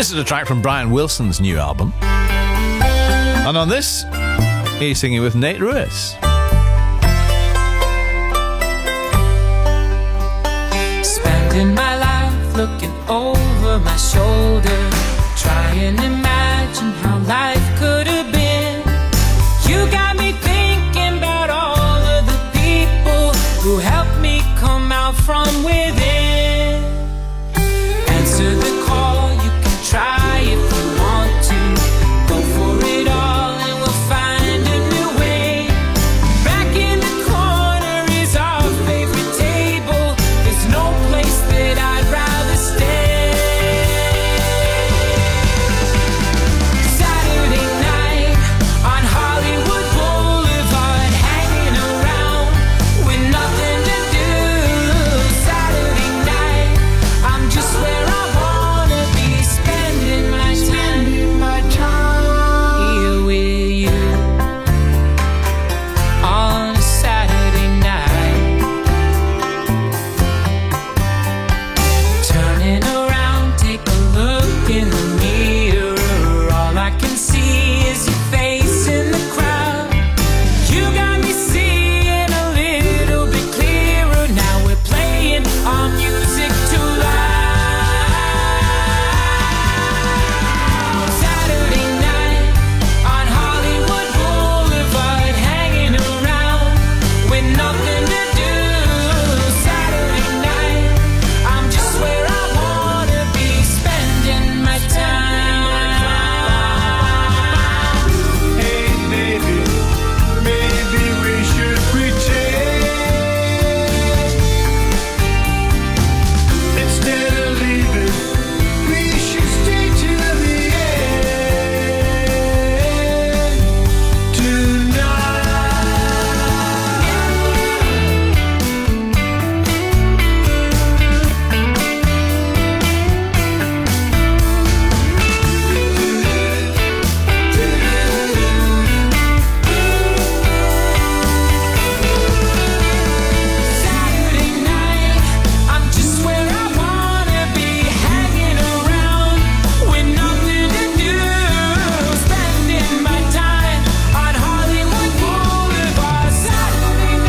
This is a track from Brian Wilson's new album. And on this, he's singing with Nate Ruess. Spending my life looking over my shoulder, trying to imagine how life could have been. You got me thinking about all of the people who helped me come out from within. Answer the call, you can try if you want to. Go for it all and we'll find a new way. Back in the corner is our favorite table. There's no place that I'd rather stay. Saturday night on Hollywood Boulevard, hanging around with nothing to do. Saturday night, I'm just where I wanna be, spending my time here with you on a Saturday night. Turning around, take a look in the mirror. All I can see is your face in the crowd. You got me seeing a little bit clearer. Now we're playing our music too loud. Saturday night on Hollywood Boulevard, hanging around with nothing to do. Saturday night, I'm just where I wanna be, spending my time. Hey baby, maybe we should pretend instead of leaving. We should stay till the end tonight. Saturday night, I'm just where I wanna be, hanging around with nothing to do, spending my time on Hollywood Boulevard. Saturday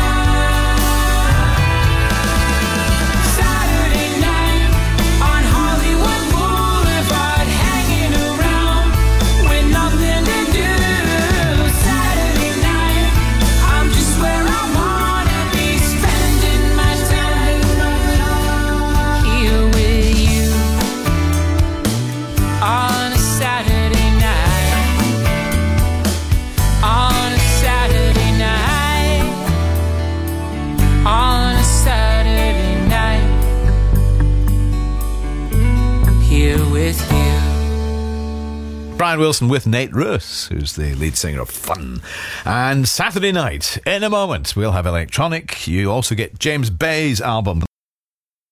night on Hollywood Boulevard, hanging around with nothing to do. Saturday night, I'm just where I wanna be, spending my time here with you on a Saturday night. On a Saturday night. On a Saturday night. Here with you. Brian Wilson with Nate Ruess, who's the lead singer of Fun. And Saturday night, in a moment, we'll have electronic. You also get James Bay's album.